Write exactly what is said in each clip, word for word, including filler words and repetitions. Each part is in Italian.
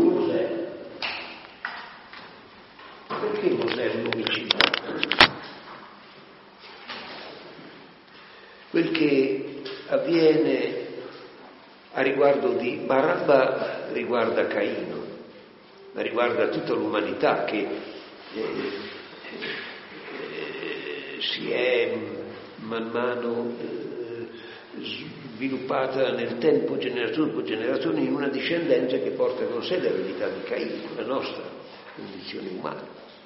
Mosè. Perché Mosè è un omicida? Quel che avviene a riguardo di Barabba riguarda Caino, ma riguarda tutta l'umanità che eh, eh, si è man mano eh, sviluppata nel tempo, generazione dopo generazione, in una discendenza che porta con sé l'eredità di Caino, la nostra condizione umana.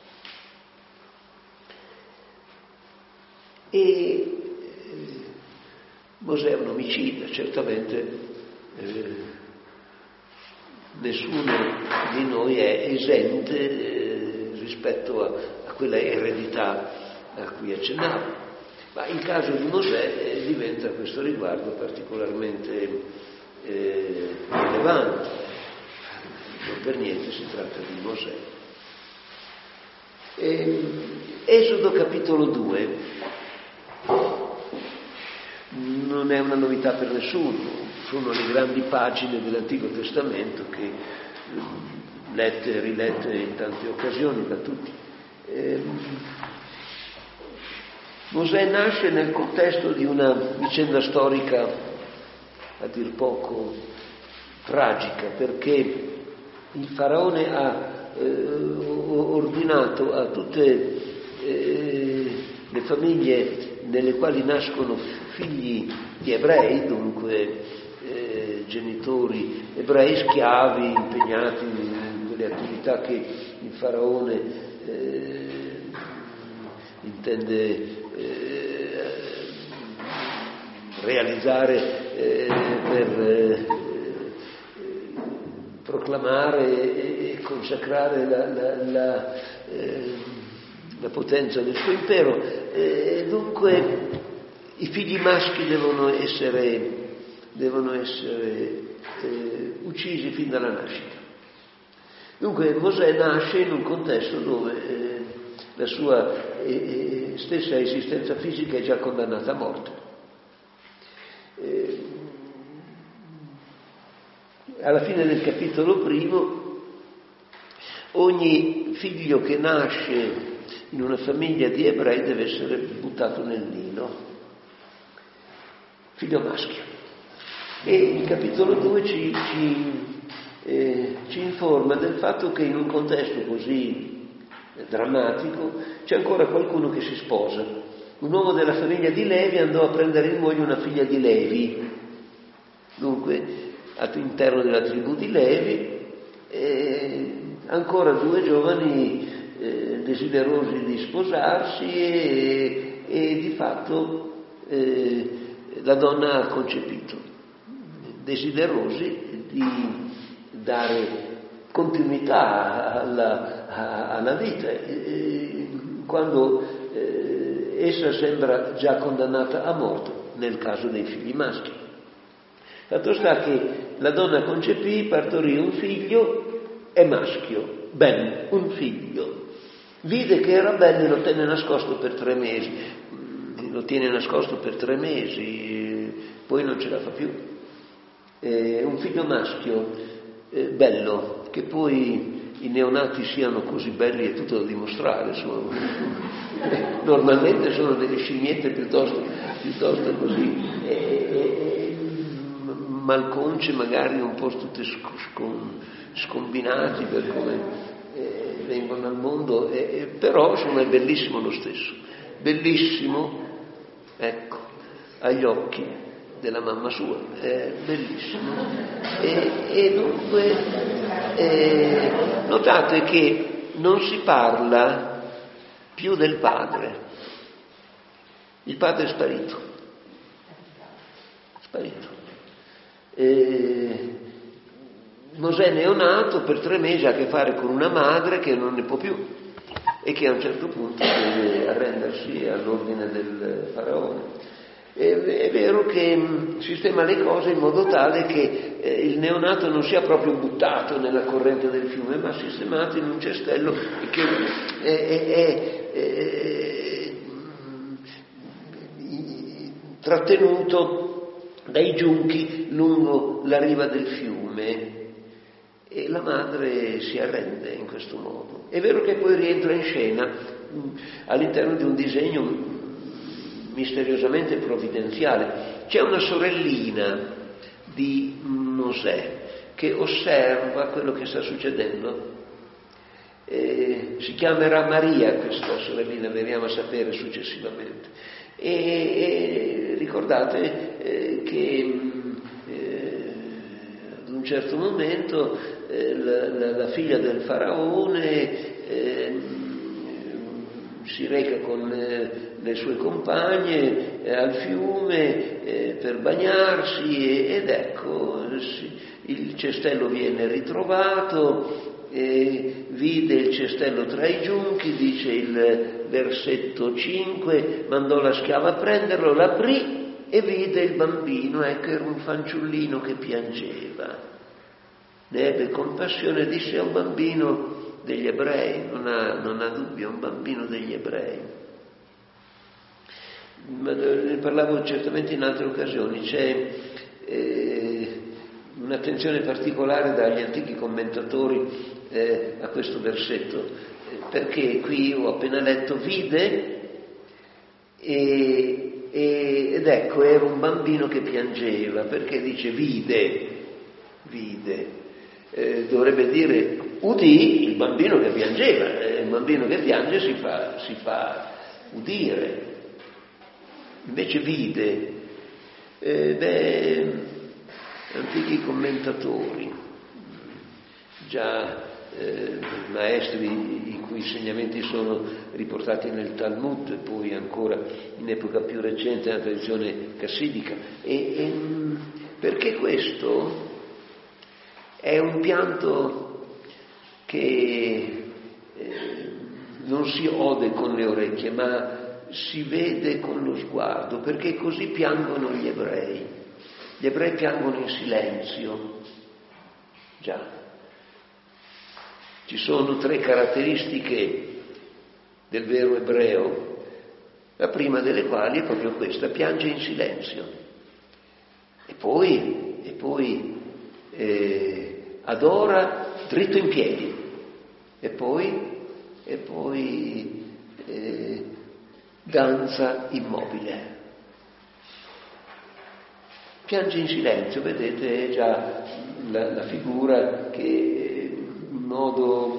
E eh, Mosè è un omicida, certamente. Eh, nessuno di noi è esente eh, rispetto a, a quella eredità a cui accennavo, ma il caso di Mosè eh, diventa a questo riguardo particolarmente eh, rilevante. Non per niente si tratta di Mosè. E, Esodo capitolo due non è una novità per nessuno. Sono le grandi pagine dell'Antico Testamento che, lette e rilette in tante occasioni da tutti. Eh, Mosè nasce nel contesto di una vicenda storica a dir poco tragica, perché il faraone ha eh, ordinato a tutte eh, le famiglie nelle quali nascono figli di ebrei, dunque Eh, genitori ebrei, schiavi impegnati in quelle attività che il faraone eh, intende eh, realizzare eh, per eh, proclamare e consacrare la, la, la, eh, la potenza del suo impero. Eh, dunque i figli maschi devono essere devono essere eh, uccisi fin dalla nascita. Dunque Mosè nasce in un contesto dove eh, la sua eh, stessa esistenza fisica è già condannata a morte. Eh, alla fine del capitolo primo, ogni figlio che nasce in una famiglia di ebrei deve essere buttato nel Nilo, figlio maschio. E il capitolo due ci, ci, eh, ci informa del fatto che in un contesto così eh, drammatico c'è ancora qualcuno che si sposa. Un uomo della famiglia di Levi andò a prendere in moglie una figlia di Levi, dunque all'interno della tribù di Levi, eh, ancora due giovani eh, desiderosi di sposarsi e, e di fatto eh, la donna ha concepito, desiderosi di dare continuità alla, alla vita, e, quando eh, essa sembra già condannata a morte nel caso dei figli maschi. Fatto sta che la donna concepì, partorì un figlio, è maschio, ben, un figlio. Vide che era bello e lo tenne nascosto per tre mesi, lo tiene nascosto per tre mesi, poi non ce la fa più. Eh, un figlio maschio eh, bello, che poi i neonati siano così belli è tutto da dimostrare, sono, normalmente sono delle scimmiette piuttosto, piuttosto così eh, eh, malconce, magari un po' tutte scon, scombinati per come eh, vengono al mondo, eh, però sono è bellissimo lo stesso, bellissimo, ecco, agli occhi della mamma sua, è bellissimo. E, e dunque eh, notate che non si parla più del padre, il padre è sparito, sparito. Eh, Mosè neonato per tre mesi ha a che fare con una madre che non ne può più e che a un certo punto deve arrendersi all'ordine del faraone. È vero che sistema le cose in modo tale che eh, il neonato non sia proprio buttato nella corrente del fiume, ma sistemato in un cestello che è, è, è, è trattenuto dai giunchi lungo la riva del fiume. e la madre si arrende in questo modo. È vero che poi rientra in scena mh, all'interno di un disegno mh, misteriosamente provvidenziale. C'è una sorellina di Mosè che osserva quello che sta succedendo. Eh, si chiamerà Maria questa sorellina, verremo a sapere successivamente. E, e ricordate eh, che eh, ad un certo momento eh, la, la, la figlia del faraone eh, si reca con le, le sue compagne eh, al fiume eh, per bagnarsi e, ed ecco si, il cestello viene ritrovato. E vide il cestello tra i giunchi, dice il versetto cinque, mandò la schiava a prenderlo, l'aprì e vide il bambino, ecco era un fanciullino che piangeva. Ne ebbe compassione e disse: è un bambino degli ebrei, non ha, non ha dubbio, è un bambino degli ebrei. Ma ne parlavo certamente in altre occasioni, c'è eh, un'attenzione particolare dagli antichi commentatori Eh, a questo versetto, eh, perché qui ho appena letto vide e, e, ed ecco era un bambino che piangeva, perché dice vide, vide, eh, dovrebbe dire udì il bambino che piangeva, eh, il bambino che piange si fa, si fa udire, invece vide, eh, beh, antichi commentatori, già Eh, maestri i cui insegnamenti sono riportati nel Talmud e poi ancora in epoca più recente nella tradizione cassidica. E, e, perché questo è un pianto che eh, non si ode con le orecchie ma si vede con lo sguardo, perché così piangono gli ebrei. Gli ebrei piangono in silenzio, già. Ci sono tre caratteristiche del vero ebreo, la prima delle quali è proprio questa: piange in silenzio. E poi, e poi eh, adora dritto in piedi. E poi, e poi eh, danza immobile. Piange in silenzio, vedete, è già la, la figura che in modo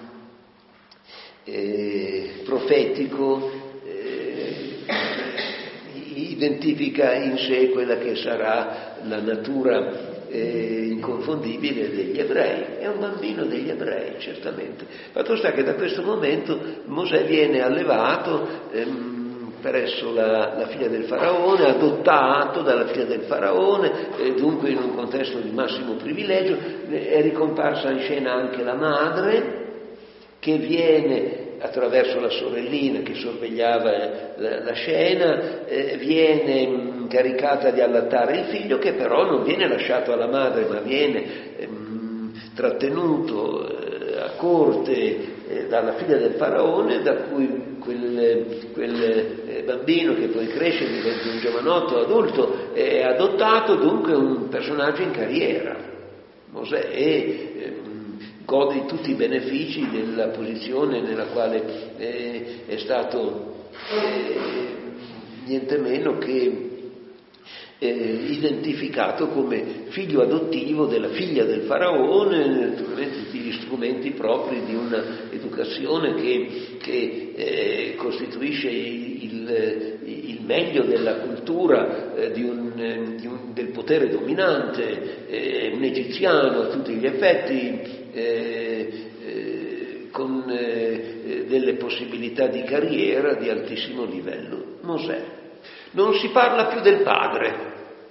eh, profetico eh, identifica in sé quella che sarà la natura eh, inconfondibile degli ebrei. È un bambino degli ebrei, certamente. Fatto sta che da questo momento Mosè viene allevato ehm, presso la, la figlia del faraone, adottato dalla figlia del faraone, eh, dunque in un contesto di massimo privilegio. È ricomparsa in scena anche la madre, che viene attraverso la sorellina che sorvegliava la, la scena, eh, viene incaricata di allattare il figlio, che però non viene lasciato alla madre ma viene ehm, trattenuto eh, a corte eh, dalla figlia del faraone, da cui quel, quel eh, bambino che poi cresce, diventa un giovanotto adulto, è adottato, dunque un personaggio in carriera. Mosè è, eh, gode di tutti i benefici della posizione nella quale eh, è stato eh, niente meno che eh, identificato come figlio adottivo della figlia del faraone, naturalmente tutti gli strumenti propri di una educazione che, che eh, costituisce il, il meglio della cultura eh, di un, eh, di un, del potere dominante, eh, un egiziano a tutti gli effetti, eh, eh, con eh, delle possibilità di carriera di altissimo livello. Mosè. Non si parla più del padre.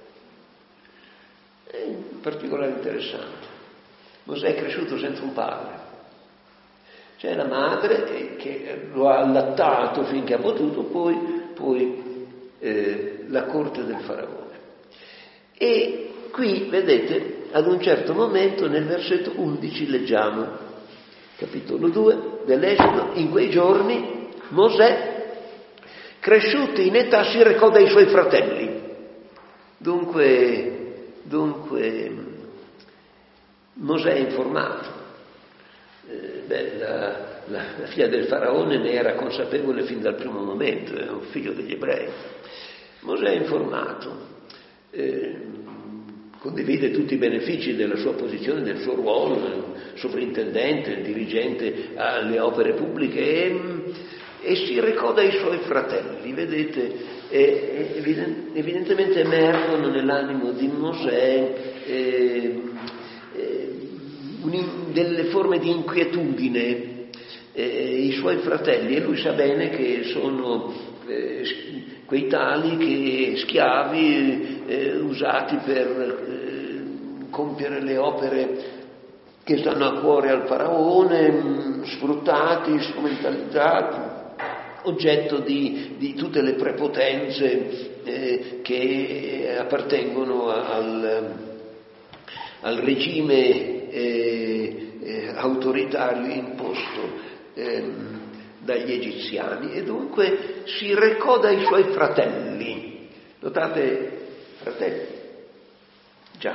È un particolare interessante. Mosè è cresciuto senza un padre. C'è la madre che lo ha allattato finché ha potuto, poi, poi eh, la corte del faraone. E qui, vedete, ad un certo momento, nel versetto undici leggiamo, capitolo due dell'Esodo: in quei giorni Mosè, cresciuto in età, si recò dai suoi fratelli. Dunque, dunque Mosè è informato. Eh, beh, la, la, la figlia del faraone ne era consapevole fin dal primo momento, è un figlio degli ebrei. Mosè è informato, eh, condivide tutti i benefici della sua posizione, del suo ruolo, sovrintendente, dirigente alle opere pubbliche, e, e si recò dai suoi fratelli. Vedete, e, evident, evidentemente emergono nell'animo di Mosè eh, eh, un, delle forme di inquietudine. Eh, i suoi fratelli, e lui sa bene che sono eh, quei tali che schiavi eh, usati per eh, compiere le opere che stanno a cuore al faraone, mh, sfruttati, strumentalizzati, oggetto di, di tutte le prepotenze eh, che appartengono al, al regime eh, eh, autoritario imposto dagli egiziani, e dunque si recò dai suoi fratelli. Notate, fratelli, già.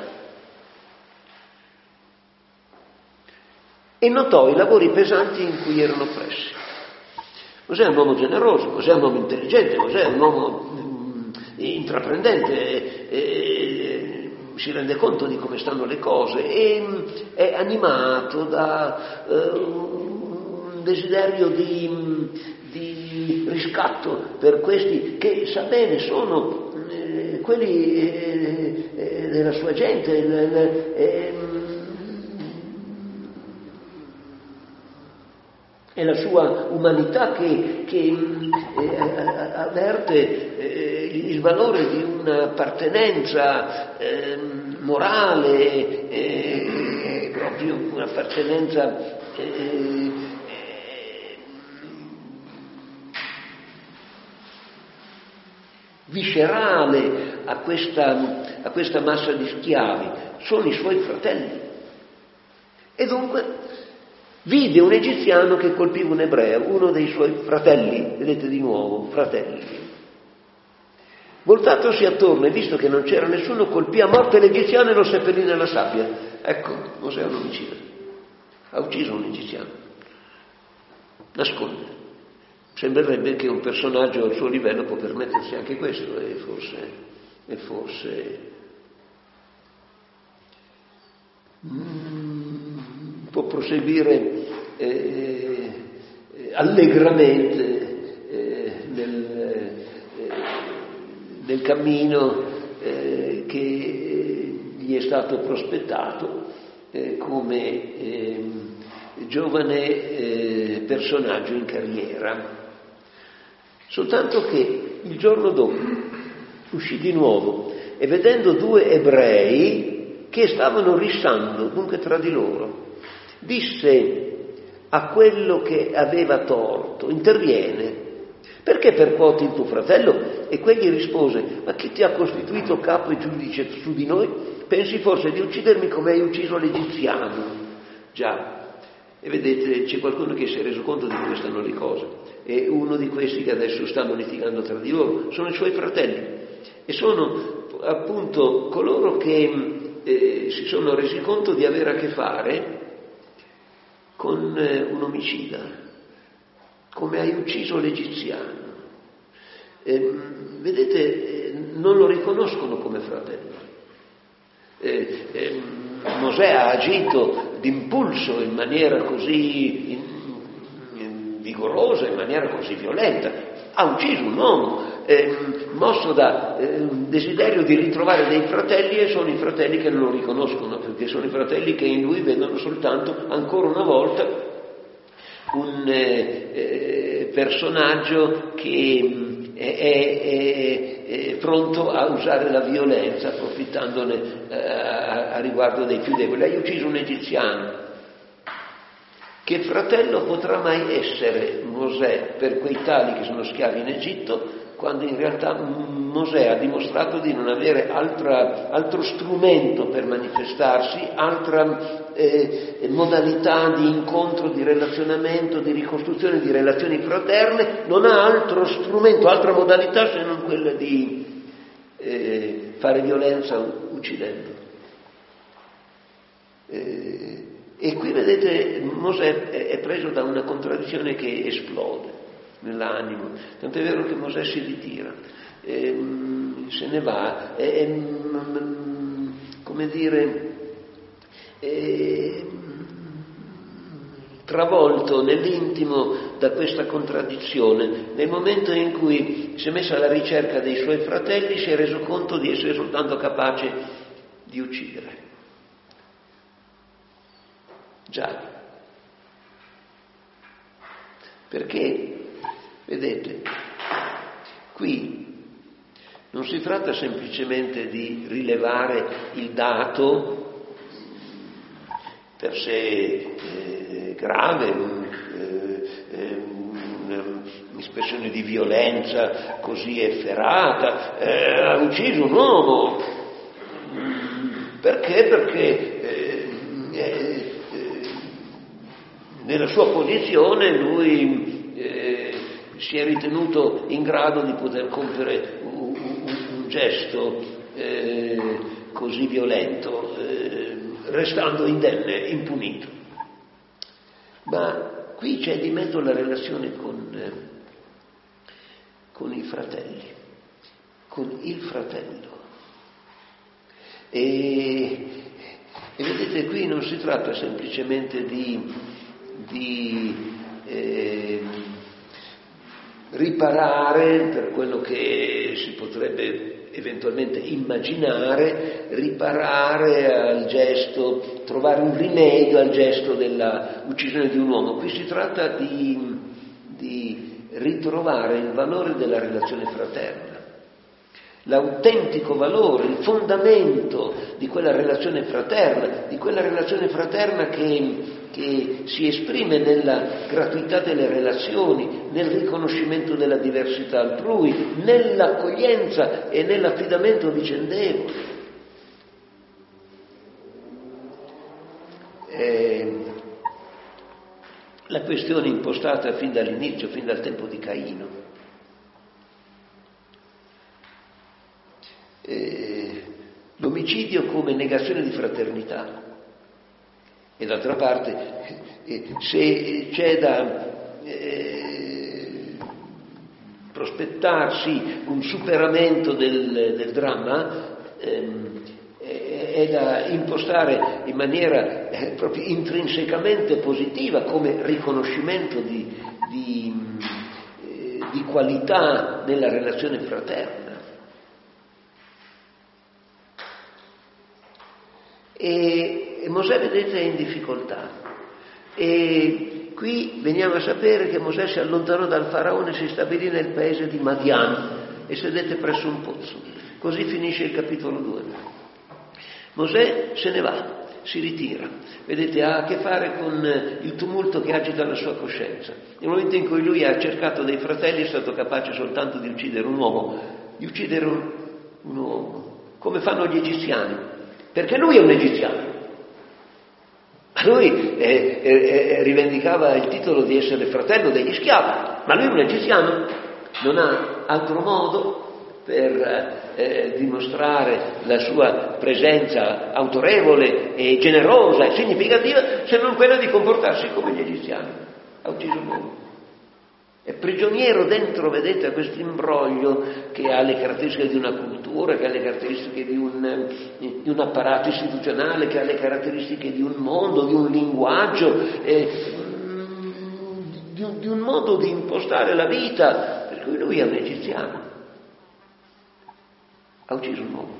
E notò i lavori pesanti in cui erano pressi. Mosè è un uomo generoso, Mosè è un uomo intelligente, Mosè è un uomo mh, intraprendente, e, e, si rende conto di come stanno le cose, e mh, è animato da uh, desiderio di, di riscatto per questi che sa bene sono eh, quelli eh, eh, della sua gente, eh, eh, è la sua umanità che, che eh, avverte eh, il valore di un'appartenenza eh, morale, eh, proprio un'appartenenza eh, viscerale a questa, a questa massa di schiavi. Sono i suoi fratelli. E dunque vide un egiziano che colpiva un ebreo, uno dei suoi fratelli, vedete di nuovo, fratelli. Voltatosi attorno e visto che non c'era nessuno, colpì a morte l'egiziano e lo seppellì nella sabbia. Ecco, Mosè è un omicida. Ha ucciso un egiziano. Nasconde. Sembrerebbe che un personaggio al suo livello può permettersi anche questo, e forse, e forse mm, può proseguire eh, allegramente eh, nel, eh, nel cammino eh, che gli è stato prospettato eh, come eh, giovane eh, personaggio in carriera. Soltanto che il giorno dopo uscì di nuovo e vedendo due ebrei che stavano rissando, dunque tra di loro, disse a quello che aveva torto, interviene, perché percuoti il tuo fratello? E quegli rispose, ma chi ti ha costituito capo e giudice su di noi? Pensi forse di uccidermi come hai ucciso l'egiziano? Già. E vedete, c'è qualcuno che si è reso conto di come stanno le cose, e uno di questi che adesso stanno litigando tra di loro sono i suoi fratelli, e sono appunto coloro che eh, si sono resi conto di avere a che fare con eh, un omicida, come hai ucciso l'egiziano. Eh, vedete, eh, non lo riconoscono come fratello. Eh, eh, Mosè ha agito d'impulso in maniera così in, in vigorosa, in maniera così violenta, ha ucciso un uomo, eh, mosso da eh, desiderio di ritrovare dei fratelli, e sono i fratelli che non lo riconoscono, perché sono i fratelli che in lui vedono soltanto, ancora una volta, un eh, eh, personaggio che È, è, è pronto a usare la violenza, approfittandone eh, a, a riguardo dei più deboli. Hai ucciso un egiziano. Che fratello potrà mai essere Mosè per quei tali che sono schiavi in Egitto, quando in realtà Mosè ha dimostrato di non avere altra, altro strumento per manifestarsi, altra eh, modalità di incontro, di relazionamento, di ricostruzione di relazioni fraterne, non ha altro strumento, altra modalità se non quella di eh, fare violenza uccidendo. Eh, E qui vedete Mosè è preso da una contraddizione che esplode nell'animo, tant'è vero che Mosè si ritira, e, se ne va, è, è, come dire, è, travolto nell'intimo da questa contraddizione. Nel momento in cui si è messo alla ricerca dei suoi fratelli, si è reso conto di essere soltanto capace di uccidere. Già. Perché, vedete, qui non si tratta semplicemente di rilevare il dato per sé eh, grave, eh, eh, un'espressione di violenza così efferata, eh, ha ucciso un uomo. Perché? Perché eh, eh, nella sua posizione lui eh, si è ritenuto in grado di poter compiere un, un, un gesto eh, così violento, eh, restando indenne, impunito. Ma qui c'è di mezzo la relazione con, eh, con i fratelli, con il fratello. E, e vedete, qui non si tratta semplicemente di di eh, riparare, per quello che si potrebbe eventualmente immaginare, riparare al gesto, trovare un rimedio al gesto della uccisione di un uomo. Qui si tratta di, di ritrovare il valore della relazione fraterna, l'autentico valore, il fondamento di quella relazione fraterna, di quella relazione fraterna che che si esprime nella gratuità delle relazioni, nel riconoscimento della diversità altrui, nell'accoglienza e nell'affidamento vicendevole. Eh, la questione impostata fin dall'inizio, fin dal tempo di Caino. Eh, l'omicidio come negazione di fraternità. E d'altra parte, se c'è da eh, prospettarsi un superamento del, del dramma, ehm, è da impostare in maniera eh, proprio intrinsecamente positiva, come riconoscimento di, di, eh, di qualità nella relazione fraterna. E E Mosè, vedete, è in difficoltà. E qui veniamo a sapere che Mosè si allontanò dal faraone e si stabilì nel paese di Madian e sedette presso un pozzo. Così finisce il capitolo due. Mosè se ne va, si ritira. Vedete, ha a che fare con il tumulto che agita la sua coscienza. Nel momento in cui lui ha cercato dei fratelli è stato capace soltanto di uccidere un uomo, di uccidere un, un uomo, come fanno gli egiziani, perché lui è un egiziano. Lui eh, eh, rivendicava il titolo di essere fratello degli schiavi, ma lui è un egiziano, non ha altro modo per eh, dimostrare la sua presenza autorevole e generosa e significativa se non quella di comportarsi come gli egiziani. Ha ucciso un uomo. È prigioniero dentro, vedete, a questo imbroglio che ha le caratteristiche di una cultura, che ha le caratteristiche di un, di un apparato istituzionale, che ha le caratteristiche di un mondo, di un linguaggio, eh, di, un, di un modo di impostare la vita, per cui lui è un egiziano. Ha ucciso un uomo.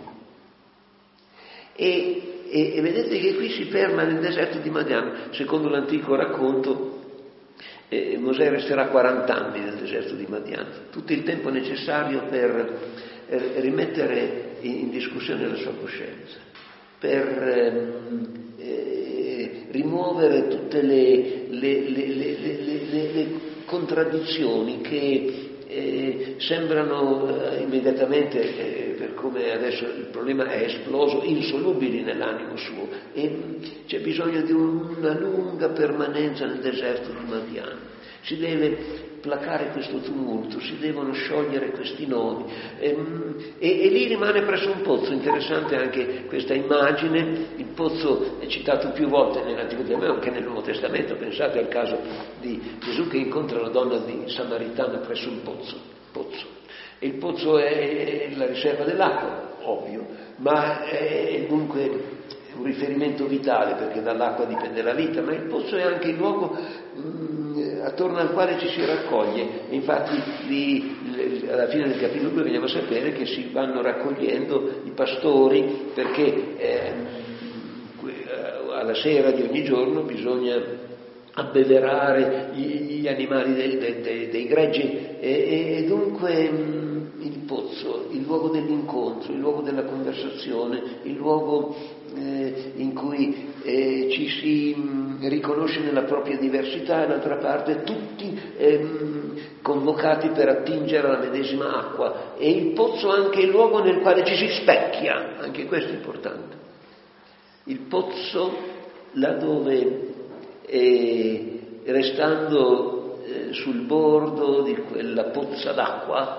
E, e, e vedete che qui si ferma nel deserto di Madian, secondo l'antico racconto. E Mosè resterà quaranta anni nel deserto di Madian, tutto il tempo necessario per rimettere in discussione la sua coscienza, per eh, rimuovere tutte le, le, le, le, le, le contraddizioni che eh, sembrano eh, immediatamente, eh, per come adesso il problema è esploso, insolubili nell'animo suo, e c'è bisogno di una lunga permanenza nel deserto di Madian. si deve placare questo tumulto, si devono sciogliere questi nodi e, e, e lì rimane presso un pozzo. Interessante anche questa immagine, il pozzo è citato più volte nell'Antico Testamento, anche nel Nuovo Testamento. Pensate al caso di Gesù che incontra la donna di Samaritana presso il pozzo, pozzo. E il pozzo è la riserva dell'acqua, ovvio, ma è dunque un riferimento vitale, perché dall'acqua dipende la vita, ma il pozzo è anche il luogo mh, attorno al quale ci si raccoglie. Infatti lì, l- alla fine del capitolo due veniamo a sapere che si vanno raccogliendo i pastori, perché eh, alla sera di ogni giorno bisogna abbeverare gli, gli animali dei, dei, dei, dei greggi e, e dunque mh, il pozzo, il luogo dell'incontro, il luogo della conversazione, il luogo eh, in cui eh, ci si mh, riconosce nella propria diversità, e d'altra parte tutti ehm, convocati per attingere alla medesima acqua. E il pozzo è anche il luogo nel quale ci si specchia, anche questo è importante. Il pozzo laddove eh, restando eh, sul bordo di quella pozza d'acqua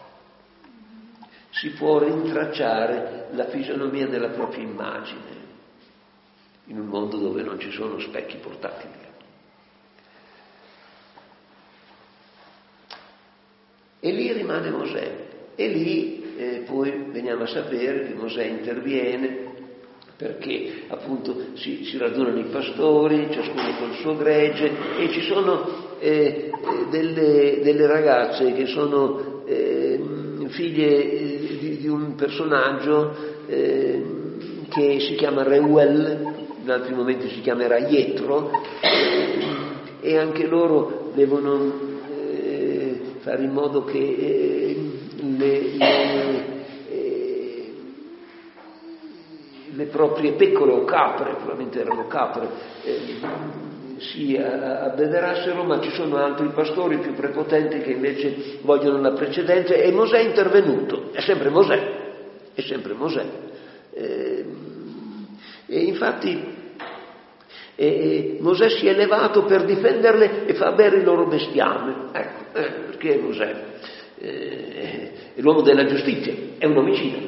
si può rintracciare la fisionomia della propria immagine in un mondo dove non ci sono specchi portatili. E lì rimane Mosè, e lì eh, poi veniamo a sapere che Mosè interviene, perché appunto si, si radunano i pastori, ciascuno col suo gregge, e ci sono eh, delle, delle ragazze che sono eh, figlie di, di un personaggio eh, che si chiama Reuel, in altri momenti si chiamerà Ietro, eh, e anche loro devono eh, fare in modo che eh, le, le le proprie pecore o capre, probabilmente erano capre, eh, si abbeverassero, ma ci sono altri pastori più prepotenti che invece vogliono la precedenza, e Mosè è intervenuto, è sempre Mosè, è sempre Mosè. Eh, e infatti eh, Mosè si è elevato per difenderle e fa bere il loro bestiame, ecco, eh, perché Mosè eh, è l'uomo della giustizia, è un omicida.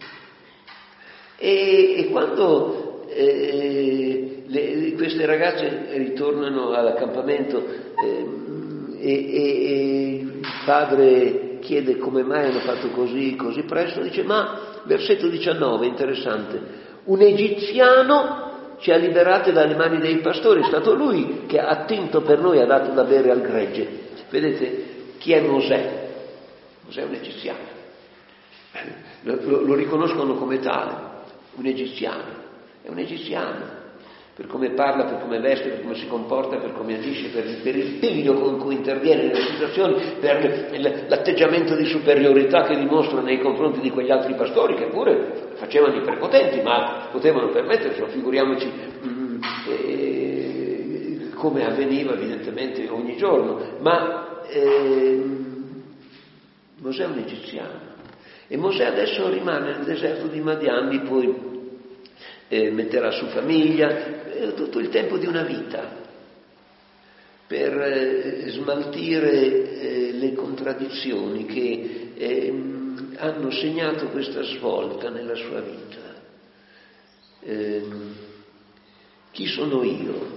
E, e quando eh, le, queste ragazze ritornano all'accampamento eh, e, e, e il padre chiede come mai hanno fatto così, così presto, dice: ma, versetto diciannove, interessante, un egiziano ci ha liberati dalle mani dei pastori, è stato lui che ha attinto per noi, ha dato da bere al gregge. Vedete chi è Mosè? Mosè è un egiziano, lo, lo, lo riconoscono come tale. Un egiziano, è un egiziano, per come parla, per come veste, per come si comporta, per come agisce, per, per il piglio con cui interviene nelle situazioni, per l'atteggiamento di superiorità che dimostra nei confronti di quegli altri pastori che pure facevano i prepotenti, ma potevano permetterselo, figuriamoci mh, eh, come avveniva evidentemente ogni giorno. Ma eh, Mosè è un egiziano. E Mosè adesso rimane nel deserto di Madian, poi eh, metterà su famiglia, eh, tutto il tempo di una vita per eh, smaltire eh, le contraddizioni che eh, hanno segnato questa svolta nella sua vita. Eh, chi sono io?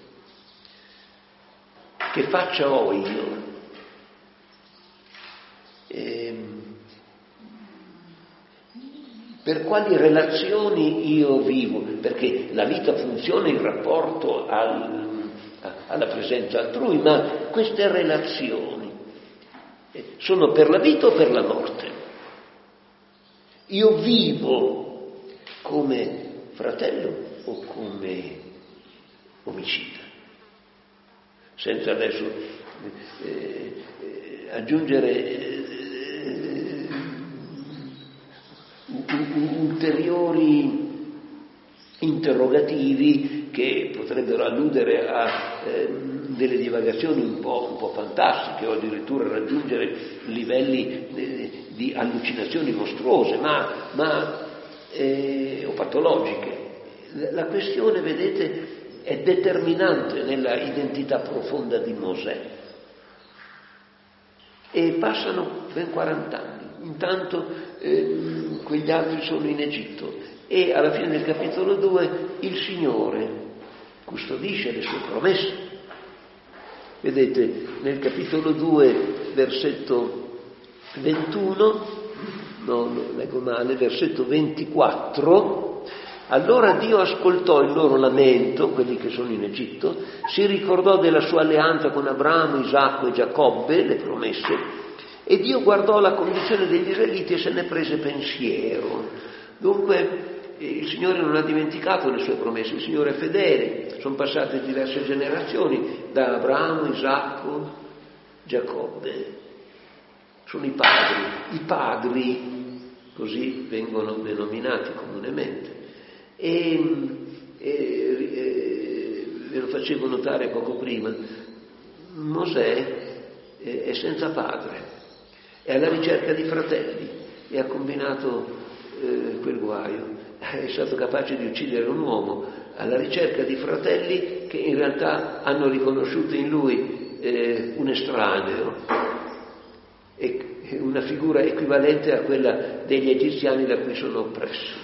Che faccia ho io? Eh, Per quali relazioni io vivo? Perché la vita funziona in rapporto al, alla presenza altrui, ma queste relazioni sono per la vita o per la morte? Io vivo come fratello o come omicida? Senza adesso eh, eh, aggiungere eh, ulteriori interrogativi che potrebbero alludere a eh, delle divagazioni un po', un po' fantastiche, o addirittura raggiungere livelli eh, di allucinazioni mostruose, ma, ma eh, o patologiche. La questione, vedete, è determinante nella identità profonda di Mosè. E passano ben quaranta anni. Intanto eh, quegli altri sono in Egitto e alla fine del capitolo due il Signore custodisce le sue promesse. Vedete, nel capitolo due, versetto ventuno, no, no, leggo male, versetto ventiquattro, allora Dio ascoltò il loro lamento, quelli che sono in Egitto, si ricordò della sua alleanza con Abramo, Isacco e Giacobbe, le promesse, e Dio guardò la condizione degli israeliti e se ne prese pensiero. Dunque il Signore non ha dimenticato le sue promesse, il Signore è fedele. Sono passate diverse generazioni da Abramo, Isacco, Giacobbe. Sono i padri, i padri, così vengono denominati comunemente. E, e, e ve lo facevo notare poco prima, Mosè è, è senza padre, è alla ricerca di fratelli e ha combinato eh, quel guaio, è stato capace di uccidere un uomo alla ricerca di fratelli che in realtà hanno riconosciuto in lui eh, un estraneo, e una figura equivalente a quella degli egiziani da cui sono oppressi.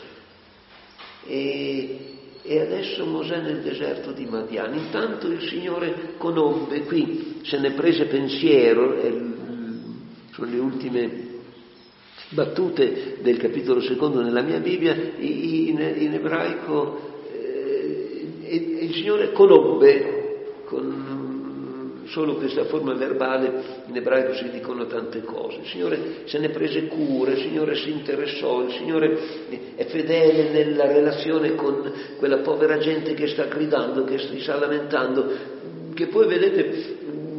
E, e adesso Mosè nel deserto di Madian. Intanto il Signore conobbe, qui se ne prese pensiero, è, sono le ultime battute del capitolo secondo nella mia Bibbia, in, in ebraico eh, il Signore conobbe, con solo questa forma verbale, in ebraico si dicono tante cose. Il Signore se ne prese cura, il Signore si interessò, il Signore è fedele nella relazione con quella povera gente che sta gridando, che si sta lamentando, che poi vedete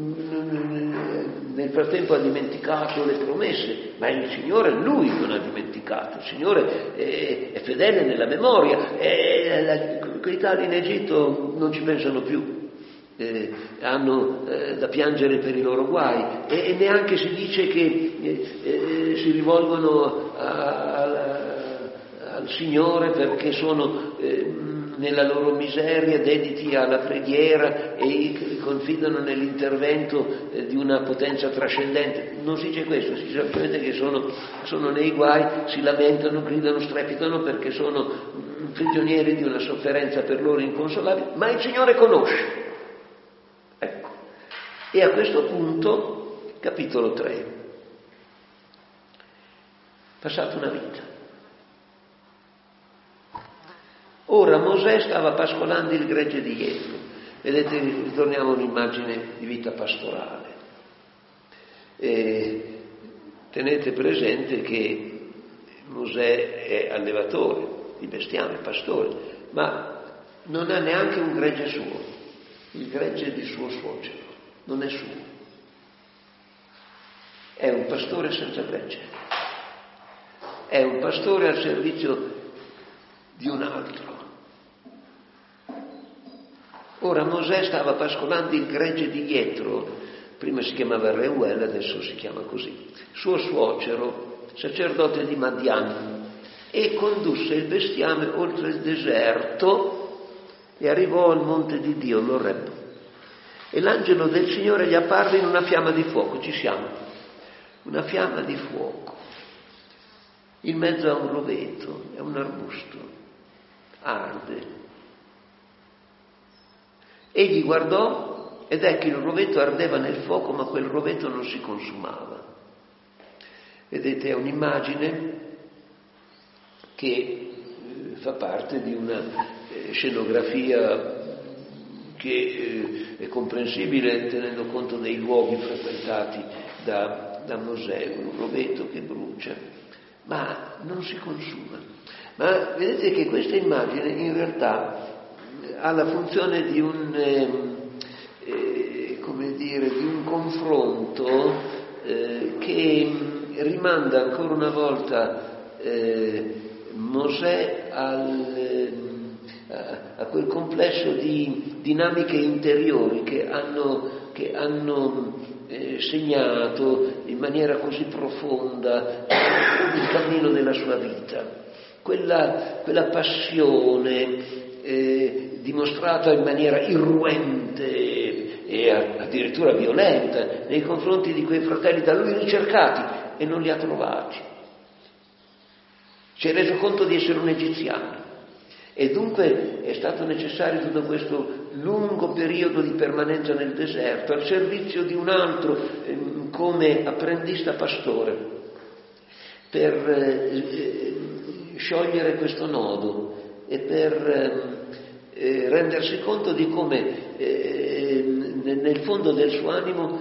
nel frattempo ha dimenticato le promesse, ma il Signore lui non ha dimenticato, il Signore è, è fedele nella memoria, e la, quei tali in Egitto non ci pensano più. Eh, hanno eh, da piangere per i loro guai e, e neanche si dice che eh, eh, si rivolgono a, a, al Signore perché sono eh, nella loro miseria dediti alla preghiera e confidano nell'intervento eh, di una potenza trascendente. Non si dice questo, si dice semplicemente che sono, sono nei guai, si lamentano, gridano, strepitano perché sono prigionieri di una sofferenza per loro inconsolabile, ma il Signore conosce. Ecco, e a questo punto, capitolo tre, passata una vita. Ora Mosè stava pascolando il gregge di Jetro. Vedete, ritorniamo a un'immagine di vita pastorale. E tenete presente che Mosè è allevatore di bestiame, pastore, ma non ha neanche un gregge suo. Il gregge di suo suocero non è suo, è un pastore senza gregge, è un pastore al servizio di un altro. Ora Mosè stava pascolando il gregge di Jetro, prima si chiamava Reuel, adesso si chiama così, suo suocero, sacerdote di Madian, e condusse il bestiame oltre il deserto e arrivò al monte di Dio, l'Oreb. E l'angelo del Signore gli apparve in una fiamma di fuoco, ci siamo, una fiamma di fuoco, in mezzo a un roveto, è un arbusto, arde. Egli guardò ed ecco il roveto ardeva nel fuoco, ma quel roveto non si consumava. Vedete, è un'immagine che fa parte di una scenografia che eh, è comprensibile tenendo conto dei luoghi frequentati da, da Mosè, un roveto che brucia, ma non si consuma. Ma vedete che questa immagine in realtà ha la funzione di un, eh, eh, come dire, di un confronto eh, che rimanda ancora una volta eh, Mosè al, a quel complesso di dinamiche interiori che hanno, che hanno eh, segnato in maniera così profonda il cammino della sua vita. Quella, quella passione eh, dimostrata in maniera irruente e addirittura violenta nei confronti di quei fratelli da lui ricercati e non li ha trovati. Si è reso conto di essere un egiziano e dunque è stato necessario tutto questo lungo periodo di permanenza nel deserto al servizio di un altro eh, come apprendista pastore per eh, sciogliere questo nodo e per eh, rendersi conto di come eh, nel fondo del suo animo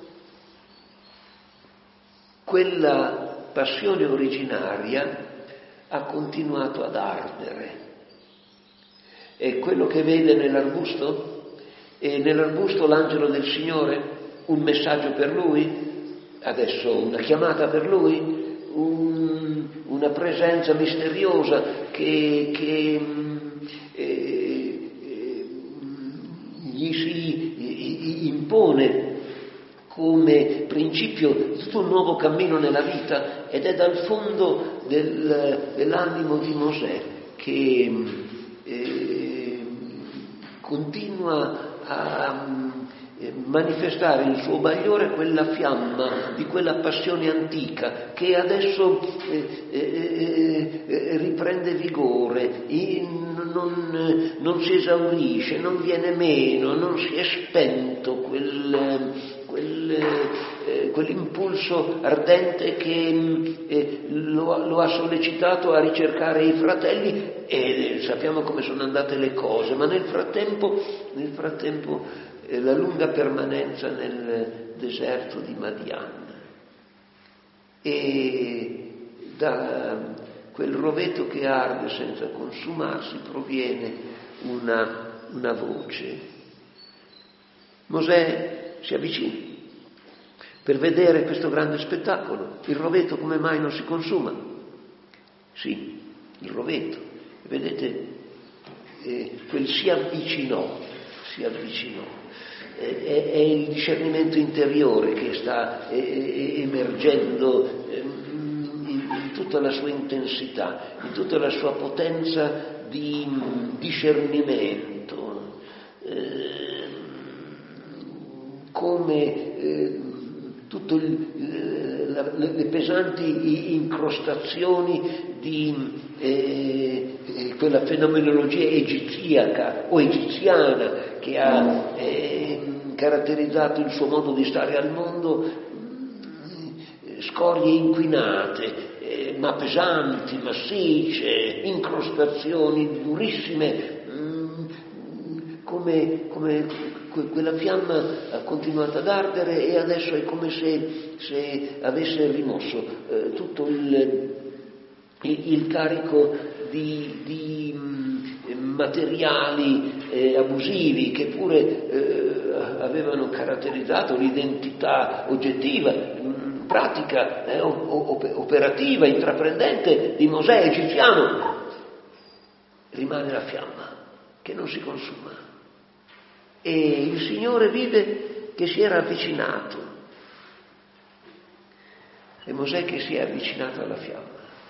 quella passione originaria ha continuato ad ardere. E quello che vede nell'arbusto? E nell'arbusto l'angelo del Signore, un messaggio per lui, adesso una chiamata per lui, un, una presenza misteriosa che, che eh, eh, gli si impone come principio di tutto un nuovo cammino nella vita, ed è dal fondo del, dell'animo di Mosè che eh, continua a eh, manifestare il suo bagliore quella fiamma di quella passione antica che adesso eh, eh, eh, riprende vigore, non, non si esaurisce, non viene meno, non si è spento quel, quel, eh, quell'impulso ardente che eh, lo, lo ha sollecitato a ricercare i fratelli, e sappiamo come sono andate le cose, ma nel frattempo, nel frattempo eh, la lunga permanenza nel deserto di Madian, e da quel roveto che arde senza consumarsi proviene una, una voce. Mosè si avvicina per vedere questo grande spettacolo. Il roveto come mai non si consuma? Sì, il roveto. Vedete, eh, quel si avvicinò, si avvicinò. Eh, è, è il discernimento interiore che sta eh, emergendo eh, in tutta la sua intensità, in tutta la sua potenza di discernimento, eh, come eh, tutte le, le pesanti incrostazioni di eh, quella fenomenologia egiziaca o egiziana che ha eh, caratterizzato il suo modo di stare al mondo, scorie inquinate, eh, ma pesanti, massicce, incrostazioni durissime, mh, come, come que- quella fiamma ha continuato ad ardere, e adesso è come se, se avesse rimosso eh, tutto il, il, il carico di, di mh, materiali eh, abusivi che pure eh, avevano caratterizzato l'identità oggettiva, pratica, eh, operativa, intraprendente di Mosè egiziano. Rimane la fiamma che non si consuma, e il Signore vide che si era avvicinato, e Mosè che si è avvicinato alla fiamma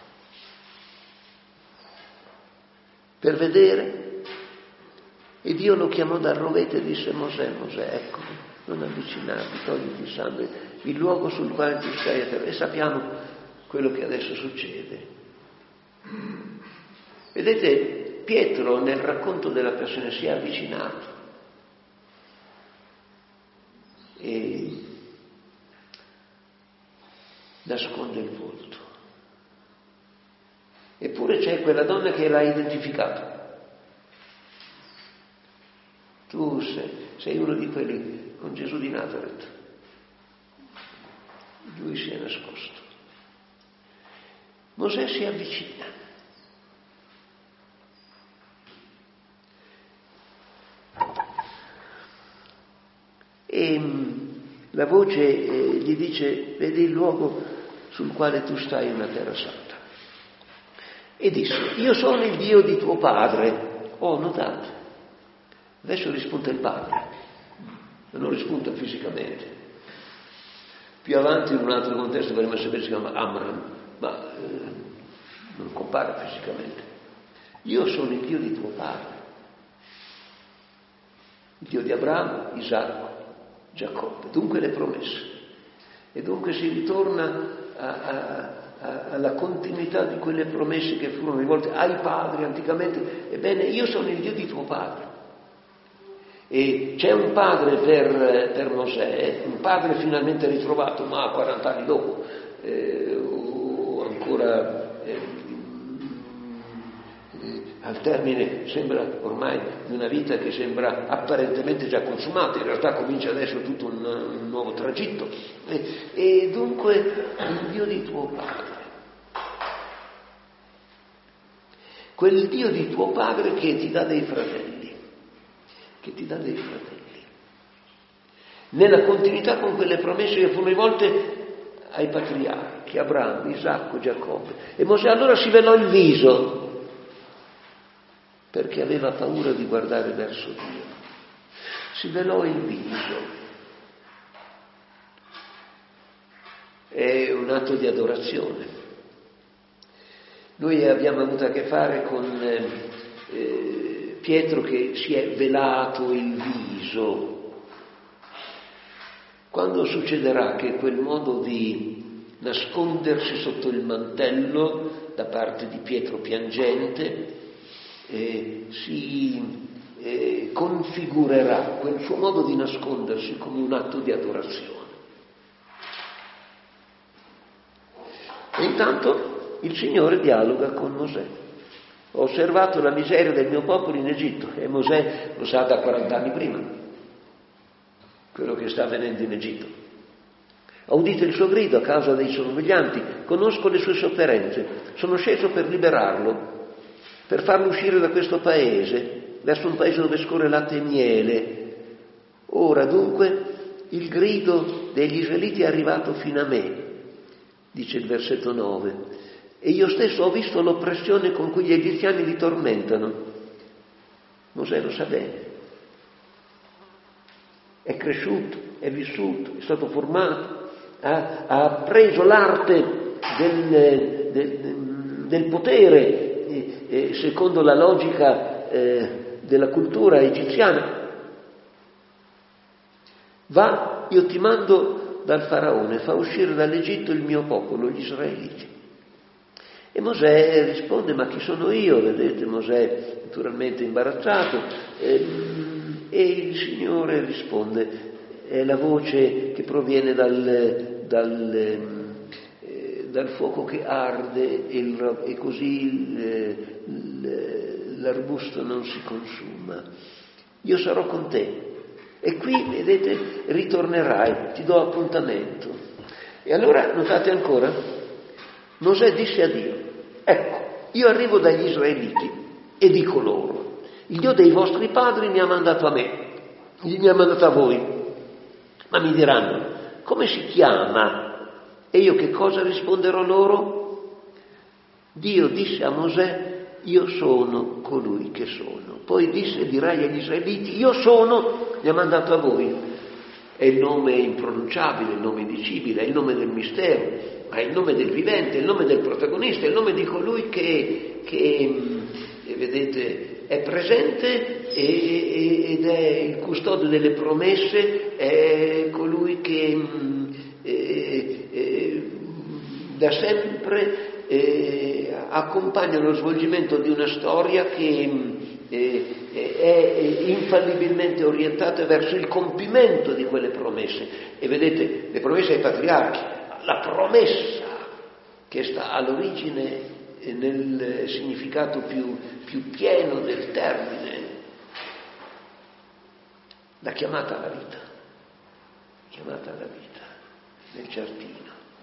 per vedere, e Dio lo chiamò dal roveto e disse: Mosè, Mosè, eccomi, non avvicinarti, togliti il sangue, il luogo sul quale tu stai a terra. E sappiamo quello che adesso succede. Vedete, Pietro nel racconto della passione si è avvicinato e nasconde il volto. Eppure c'è quella donna che l'ha identificato. Tu sei, sei uno di quelli con Gesù di Nazaret. Lui si è nascosto. Mosè si avvicina. E la voce eh, gli dice: vedi il luogo sul quale tu stai, una terra santa. E disse: io sono il Dio di tuo padre. Oh, notate, adesso rispunta il padre, non rispunta fisicamente. Più avanti, in un altro contesto, dovremmo sapere, si chiama Amram, ma eh, non compare fisicamente. Io sono il Dio di tuo padre, il Dio di Abramo, Isacco Giacobbe, dunque le promesse. E dunque si ritorna a, a, a, alla continuità di quelle promesse che furono rivolte ai padri anticamente. Ebbene, io sono il Dio di tuo padre. E c'è un padre per, per Mosè, un padre finalmente ritrovato, ma quaranta anni dopo, eh, o ancora eh, eh, al termine, sembra ormai di una vita che sembra apparentemente già consumata, in realtà comincia adesso tutto un, un nuovo tragitto. E, e dunque il Dio di tuo padre, quel Dio di tuo padre che ti dà dei fratelli, che ti dà dei fratelli, nella continuità con quelle promesse che furono rivolte ai patriarchi, Abramo, Isacco, Giacobbe. E Mosè allora si velò il viso, perché aveva paura di guardare verso Dio. Si velò il viso. È un atto di adorazione. Noi abbiamo avuto a che fare con eh, Pietro che si è velato il viso. Quando succederà che quel modo di nascondersi sotto il mantello da parte di Pietro piangente eh, si eh, configurerà quel suo modo di nascondersi come un atto di adorazione. E intanto il Signore dialoga con Mosè. Ho osservato la miseria del mio popolo in Egitto, e Mosè lo sa da quaranta anni prima, quello che sta avvenendo in Egitto. Ho udito il suo grido a causa dei sorveglianti, conosco le sue sofferenze, sono sceso per liberarlo, per farlo uscire da questo paese, verso un paese dove scorre latte e miele. Ora dunque il grido degli israeliti è arrivato fino a me, dice il versetto nove. E io stesso ho visto l'oppressione con cui gli egiziani li tormentano. Mosè lo sa bene. È cresciuto, è vissuto, è stato formato, ha, ha appreso l'arte del, del, del potere, eh, eh, secondo la logica eh, della cultura egiziana. Va, io ti mando dal faraone, fa uscire dall'Egitto il mio popolo, gli israeliti. E Mosè risponde, ma chi sono io? Vedete, Mosè naturalmente imbarazzato, e, e il Signore risponde, è la voce che proviene dal, dal, eh, dal fuoco che arde e, il, e così il, l'arbusto non si consuma. Io sarò con te. E qui, vedete, ritornerai, ti do appuntamento. E allora, notate ancora, Mosè disse a Dio, ecco, io arrivo dagli israeliti e dico loro, il Dio dei vostri padri mi ha mandato a me, mi ha mandato a voi, ma mi diranno, come si chiama? E io che cosa risponderò loro? Dio disse a Mosè, io sono colui che sono. Poi disse, dirai agli israeliti, io sono, mi ha mandato a voi. È il nome impronunciabile, il nome indicibile, è il nome del mistero, ma è il nome del vivente, è il nome del protagonista, è il nome di colui che, che vedete, è presente e, ed è il custode delle promesse, è colui che eh, eh, da sempre eh, accompagna lo svolgimento di una storia che eh, è infallibilmente orientata verso il compimento di quelle promesse. E vedete, le promesse ai patriarchi, la promessa che sta all'origine nel significato più, più pieno del termine, la chiamata alla vita, chiamata alla vita nel giardino.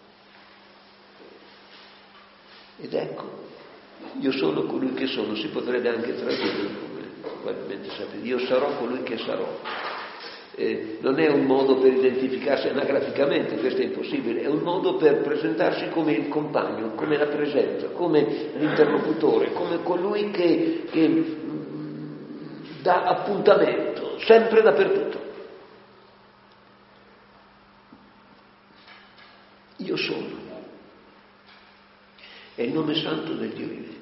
Ed ecco, io sono colui che sono, si potrebbe anche tradurre come probabilmente sapete, io sarò colui che sarò. Eh, non è un modo per identificarsi anagraficamente, questo è impossibile, è un modo per presentarsi come il compagno, come la presenza, come l'interlocutore, come colui che, che mh, dà appuntamento, sempre dappertutto. Io sono. È il nome santo del Dio vivente.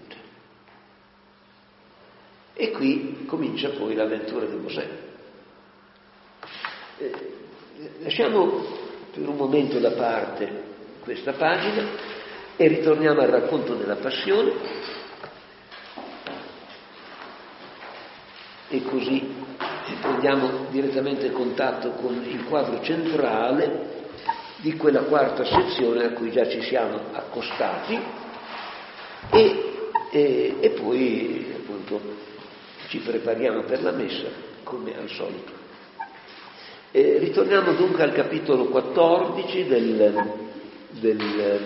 E qui comincia poi l'avventura di Mosè. Lasciamo per un momento da parte questa pagina e ritorniamo al racconto della Passione, e così prendiamo direttamente contatto con il quadro centrale di quella quarta sezione a cui già ci siamo accostati e, e, e poi appunto ci prepariamo per la messa come al solito. E ritorniamo dunque al capitolo quattordici del, del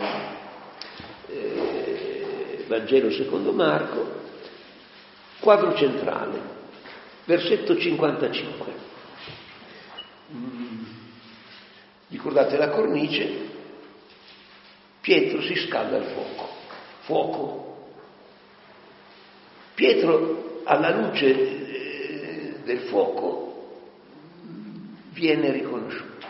eh, Vangelo secondo Marco, quadro centrale, versetto cinquantacinque. Mm. Ricordate la cornice? Pietro si scalda al fuoco. Fuoco. Pietro, alla luce eh, del fuoco, viene riconosciuto.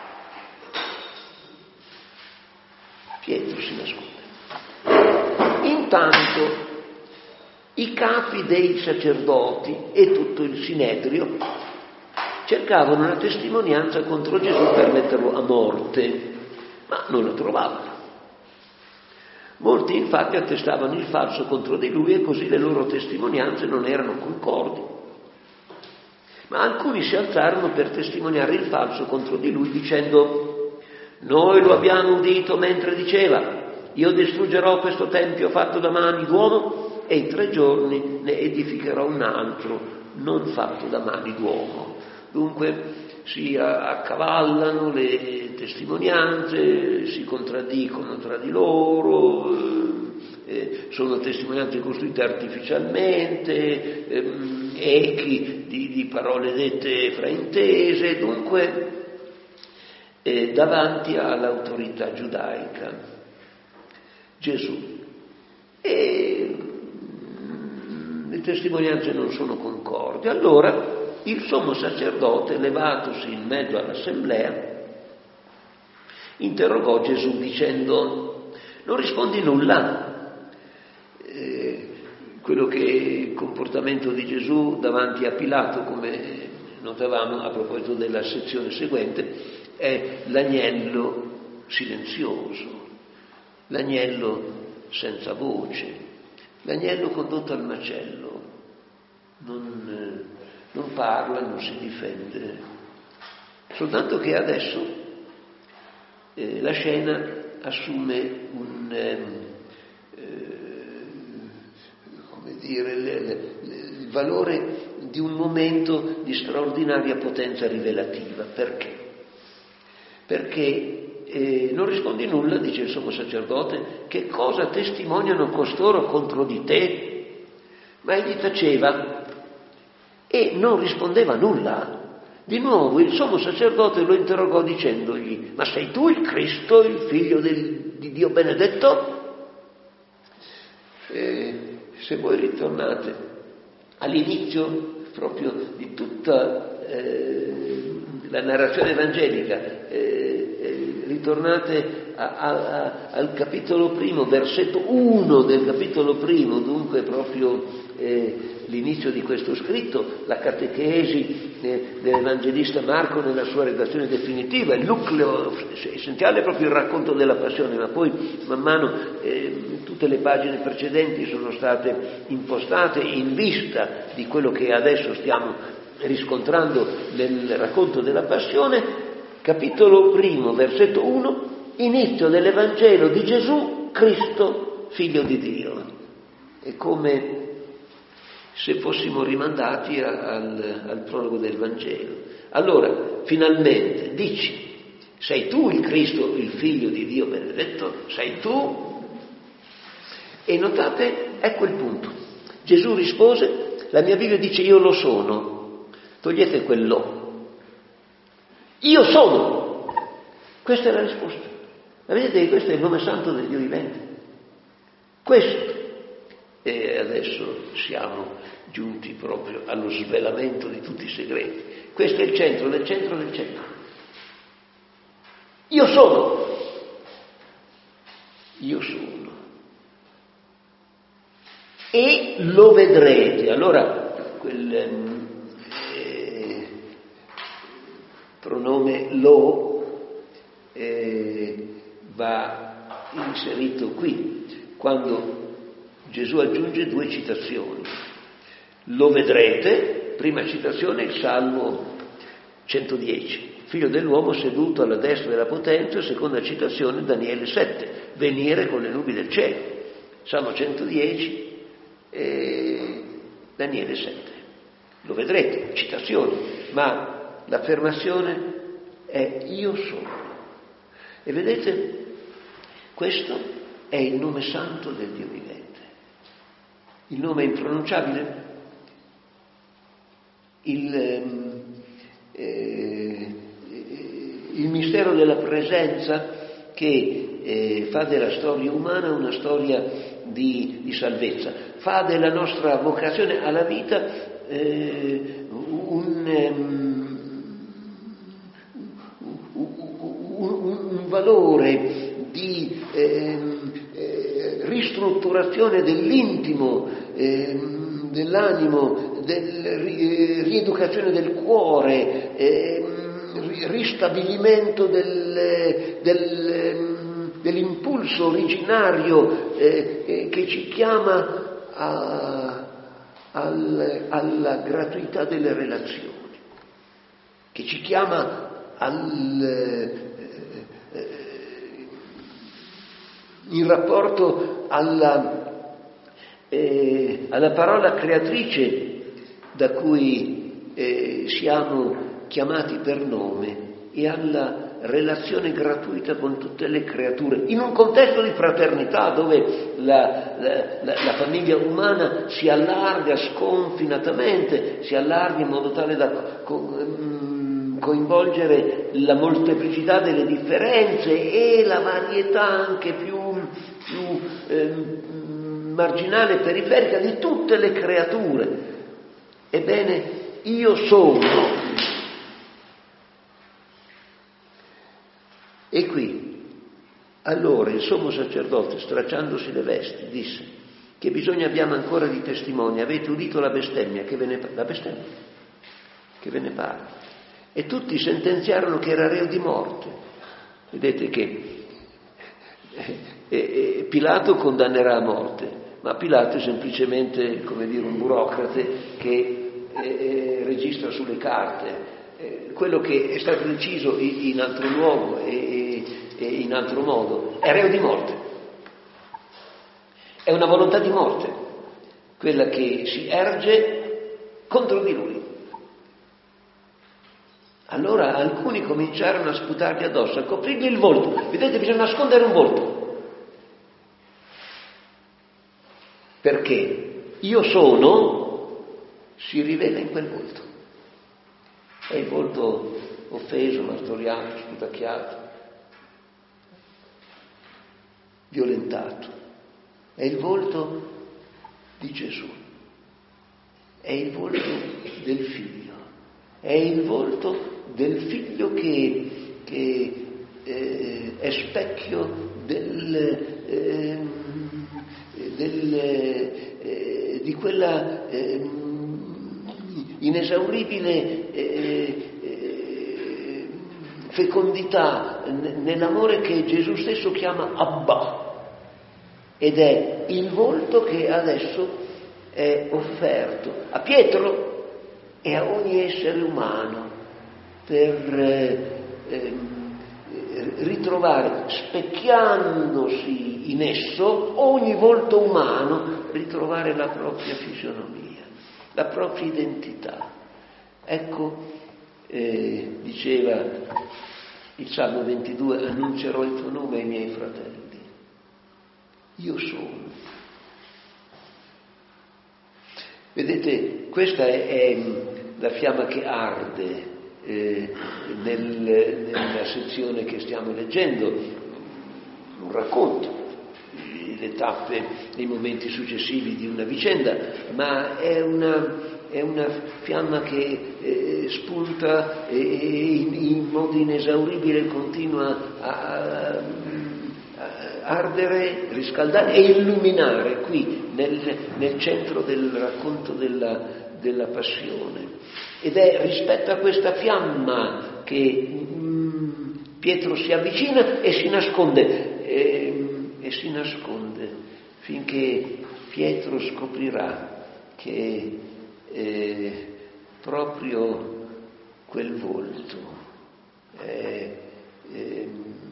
Pietro si nasconde. Intanto i capi dei sacerdoti e tutto il sinedrio cercavano una testimonianza contro Gesù per metterlo a morte, ma non la trovavano. Molti infatti attestavano il falso contro di lui e così le loro testimonianze non erano concordi. Ma alcuni si alzarono per testimoniare il falso contro di lui dicendo: noi lo abbiamo udito mentre diceva: io distruggerò questo tempio fatto da mani d'uomo e in tre giorni ne edificherò un altro non fatto da mani d'uomo. Dunque si accavallano le testimonianze, si contraddicono tra di loro, eh, sono testimonianze costruite artificialmente, ehm, echi di, di parole dette fraintese, dunque eh, davanti all'autorità giudaica Gesù. E mh, le testimonianze non sono concordi. Allora il sommo sacerdote, levatosi in mezzo all'assemblea, interrogò Gesù dicendo: non rispondi nulla? Eh, quello che è il comportamento di Gesù davanti a Pilato, come notavamo a proposito della sezione seguente, è l'agnello silenzioso, l'agnello senza voce, l'agnello condotto al macello, non, non parla, non si difende. Soltanto che adesso eh, la scena assume un eh, come dire le, le, il valore di un momento di straordinaria potenza rivelativa. Perché? Perché eh, non rispondi nulla, dice il sommo sacerdote, che cosa testimoniano costoro contro di te? Ma egli taceva e non rispondeva nulla. Di nuovo il sommo sacerdote lo interrogò dicendogli: ma sei tu il Cristo, il figlio del, di Dio benedetto? E se voi ritornate all'inizio proprio di tutta eh, la narrazione evangelica, eh, eh, ritornate a, a, a, al capitolo primo, versetto uno del capitolo primo, dunque proprio eh, l'inizio di questo scritto, la catechesi eh, dell'evangelista Marco nella sua redazione definitiva, il nucleo essenziale è proprio il racconto della passione, ma poi man mano eh, tutte le pagine precedenti sono state impostate in vista di quello che adesso stiamo riscontrando nel racconto della passione. Capitolo primo, versetto uno, inizio dell'Evangelo di Gesù Cristo, figlio di Dio. È come se fossimo rimandati al, al prologo del Vangelo. Allora, finalmente, dici: sei tu il Cristo, il figlio di Dio benedetto? Sei tu? E notate, ecco il punto. Gesù rispose, la mia Bibbia dice io lo sono, togliete quello. Io sono! Questa è la risposta. Ma vedete che questo è il nome santo del Dio vivente. Questo. E adesso siamo giunti proprio allo svelamento di tutti i segreti. Questo è il centro del centro del centro. Io sono. Io sono. E lo vedrete. Allora, quel eh, pronome lo eh, va inserito qui, quando Gesù aggiunge due citazioni. Lo vedrete, prima citazione, il Salmo centodieci. Figlio dell'uomo seduto alla destra della potenza, seconda citazione Daniele sette, venire con le nubi del cielo. Salmo centodieci e Daniele sette. Lo vedrete, citazioni, ma l'affermazione è io sono. E vedete, questo è il nome santo del Dio vivente. Il nome impronunciabile, il... Eh, il mistero della presenza che eh, fa della storia umana una storia di, di salvezza, fa della nostra vocazione alla vita eh, un, um, un, un valore di eh, eh, ristrutturazione dell'intimo, eh, dell'animo, del, ri, rieducazione del cuore, eh, ristabilimento del, del, dell'impulso originario eh, che ci chiama a, al, alla gratuità delle relazioni, che ci chiama al, eh, in rapporto alla, eh, alla parola creatrice da cui eh, siamo chiamati per nome e alla relazione gratuita con tutte le creature, in un contesto di fraternità dove la, la, la, la famiglia umana si allarga sconfinatamente, si allarga in modo tale da co- coinvolgere la molteplicità delle differenze e la varietà anche più, più eh, marginale e periferica di tutte le creature. Ebbene, io sono. E qui, allora il sommo sacerdote, stracciandosi le vesti, disse: che bisogno abbiamo ancora di testimoni? Avete udito la bestemmia, che ve ne, la bestemmia, che ve ne parla. E tutti sentenziarono che era reo di morte. Vedete che eh, eh, Pilato condannerà a morte, ma Pilato è semplicemente, come dire, un burocrate che eh, eh, registra sulle carte eh, quello che è stato deciso in, in altro luogo e, e in altro modo. È reo di morte, è una volontà di morte quella che si erge contro di lui. Allora alcuni cominciarono a sputargli addosso, a coprirgli il volto. Vedete, bisogna nascondere un volto, perché io sono si rivela in quel volto. È il volto offeso, martoriato, sputacchiato, violentato. È il volto di Gesù, è il volto del Figlio, è il volto del Figlio che, che eh, è specchio del, eh, del, eh, di quella eh, inesauribile eh, eh, fecondità n- nell'amore che Gesù stesso chiama Abba, ed è il volto che adesso è offerto a Pietro e a ogni essere umano per eh, eh, ritrovare, specchiandosi in esso, ogni volto umano, ritrovare la propria fisionomia, la propria identità. Ecco, eh, diceva il Salmo ventidue, annuncerò il tuo nome ai miei fratelli. Io sono. Vedete, questa è, è la fiamma che arde eh, nel, nella sezione che stiamo leggendo, un racconto, le tappe, i momenti successivi di una vicenda, ma è una, è una fiamma che eh, spunta e in, in modo inesauribile continua a, a ardere, riscaldare e illuminare qui nel, nel centro del racconto della, della passione. Ed è rispetto a questa fiamma che mm, Pietro si avvicina e si nasconde, e, e si nasconde finché Pietro scoprirà che eh, proprio quel volto è eh,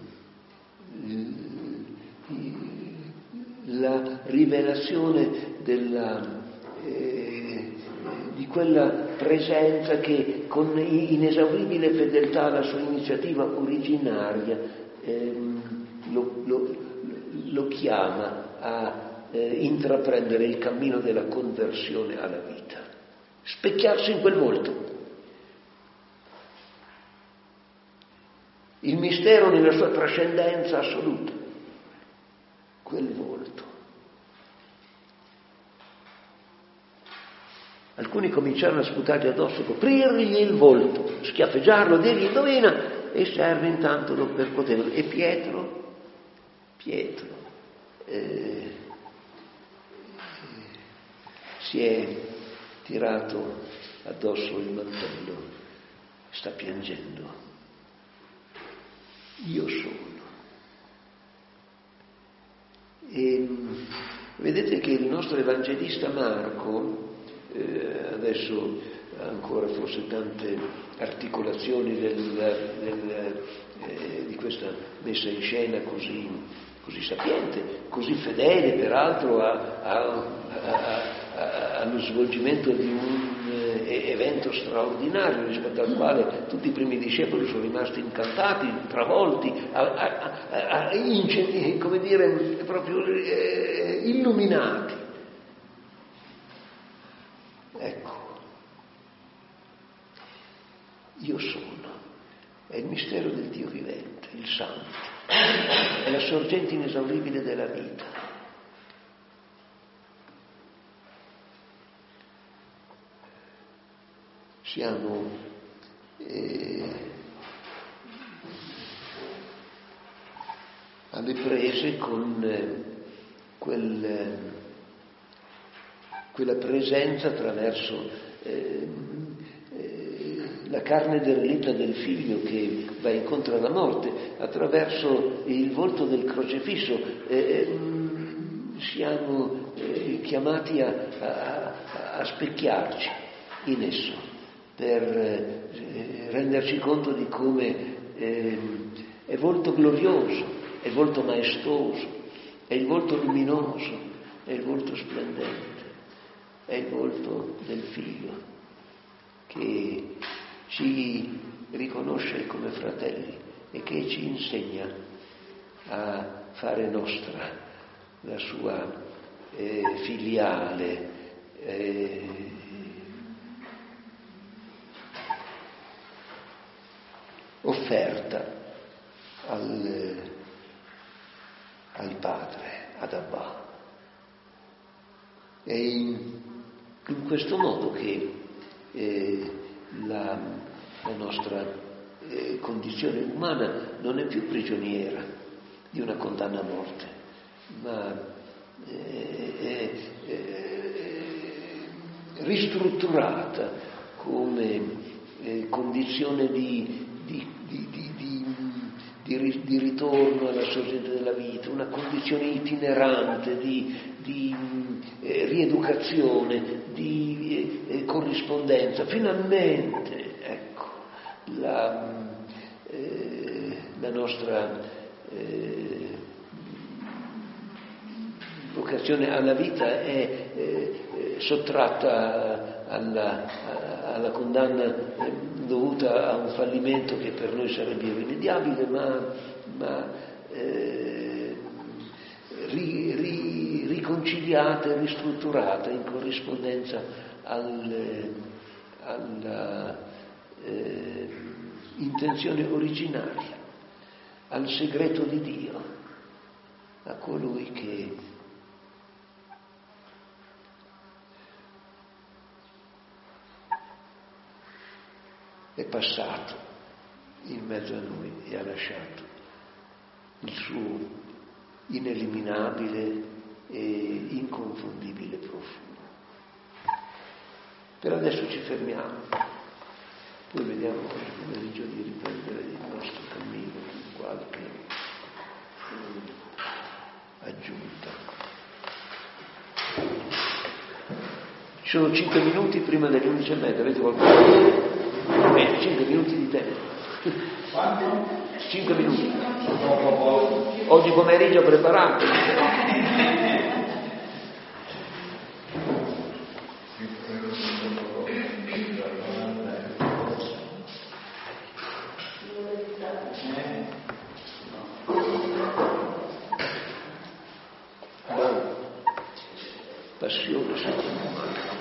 la rivelazione della, eh, di quella presenza che con inesauribile fedeltà alla sua iniziativa originaria eh, lo, lo, lo chiama a eh, intraprendere il cammino della conversione alla vita, specchiarsi in quel volto. Il mistero nella sua trascendenza assoluta, quel volto. Alcuni cominciarono a sputargli addosso, coprirgli il volto, schiaffeggiarlo, dirgli indovina, e i servi intanto lo percuotevano. E Pietro, Pietro, eh, si è tirato addosso il mantello, sta piangendo. Io sono. E vedete che il nostro evangelista Marco, eh, adesso ha ancora forse tante articolazioni del, del, eh, di questa messa in scena così, così sapiente, così fedele peraltro a, a, a, a, allo svolgimento di un eh, evento straordinario rispetto al quale tutti i primi discepoli sono rimasti incantati, travolti, a, a, a, a, in, come dire, proprio eh, illuminati. Ecco, io sono, è il mistero del Dio vivente, il Santo, è la sorgente inesauribile della vita. Siamo eh, alle prese con eh, quel, eh, quella presenza attraverso eh, eh, la carne derelitta del figlio che va incontro alla morte, attraverso il volto del crocifisso. Eh, siamo eh, chiamati a, a, a specchiarci in esso, per eh, renderci conto di come eh, è volto glorioso, è volto maestoso, è il volto luminoso, è il volto splendente, è il volto del Figlio che ci riconosce come fratelli e che ci insegna a fare nostra la sua eh, filiale eh, offerta al, al Padre, ad Abba. È in, in questo modo che eh, la, la nostra eh, condizione umana non è più prigioniera di una condanna a morte, ma eh, è, è ristrutturata come eh, condizione di Di, di, di, di, di, di ritorno alla sorgente della vita, una condizione itinerante di, di eh, rieducazione, di eh, corrispondenza. Finalmente, ecco, la, eh, la nostra eh, vocazione alla vita è eh, sottratta alla, alla condanna eh, dovuta a un fallimento che per noi sarebbe irrimediabile, ma, ma eh, ri, ri, riconciliata e ristrutturata in corrispondenza al, alla eh, intenzione originaria, al segreto di Dio, a colui che è passato in mezzo a noi e ha lasciato il suo ineliminabile e inconfondibile profumo. Per adesso ci fermiamo. Poi vediamo oggi pomeriggio di riprendere il nostro cammino con qualche aggiunta. Ci sono cinque minuti prima delle undici e mezza, avete qualcosa da dire? Bene, cinque minuti di tempo. Quanto? cinque minuti. Oggi pomeriggio preparato. Passione, secondo me.